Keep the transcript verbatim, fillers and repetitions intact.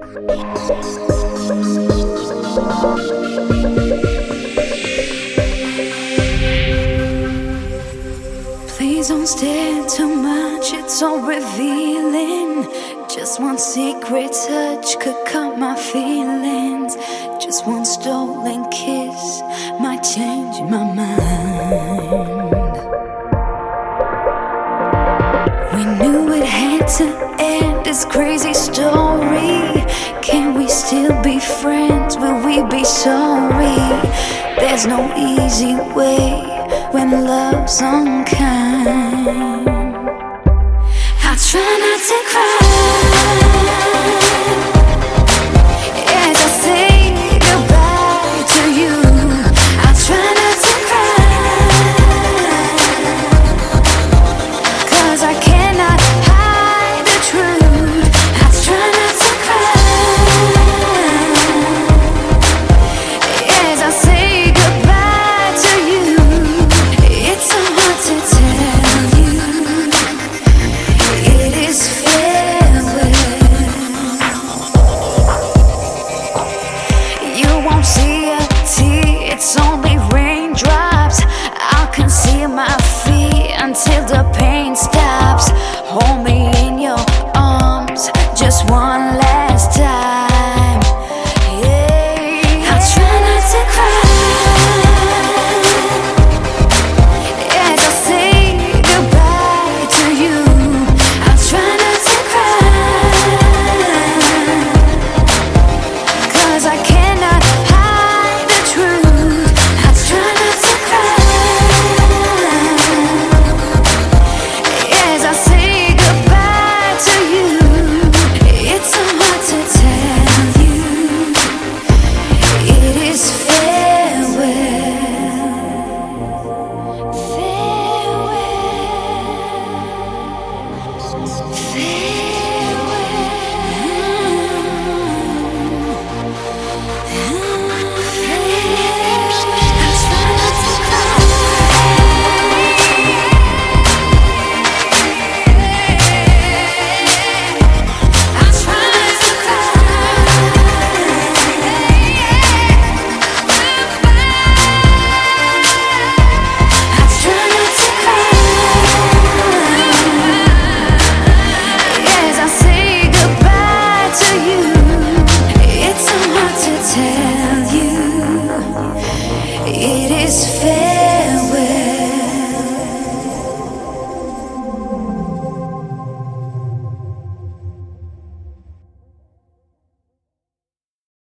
Please don't stare too much, it's so revealing. Just one secret touch could cut my feelings. Just one stolen kiss might change my mind. We knew it had to end, this crazy story. Can we still be friends? Will we be sorry? There's no easy way when love's unkind. I try not to cry as I say goodbye to you. I try not to cry, 'cause I cannot hide the truth. I try not to cry as I say goodbye to you. It's so hard to tell you it is farewell. You won't see a tear, it's only raindrops. I'll conceal my fear until the pain stops. Hold me in your arms, just one last